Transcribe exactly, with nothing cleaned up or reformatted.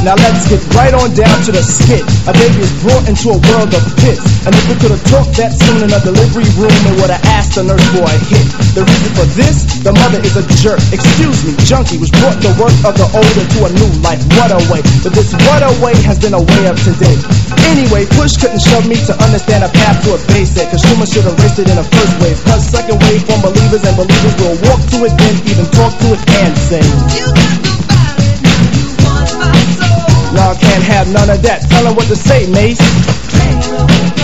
Now let's get right on down to the skit. A baby is brought into a world of pits, and if we could have talked that soon in a delivery room, it would have asked the nurse for a hit. The reason for this, the mother is a jerk. Excuse me, junkie was brought the work of the old into a new life. What a way, but this what a way has been a way of today. Anyway, push couldn't shove me to understand a path to a basic. Consumer should have raced it in a first wave. Cause second wave from believers, and believers will walk to it, then even talk to it and say, you got nobody, you want my soul. Y'all can't have none of that. Tell them what to say, Mace.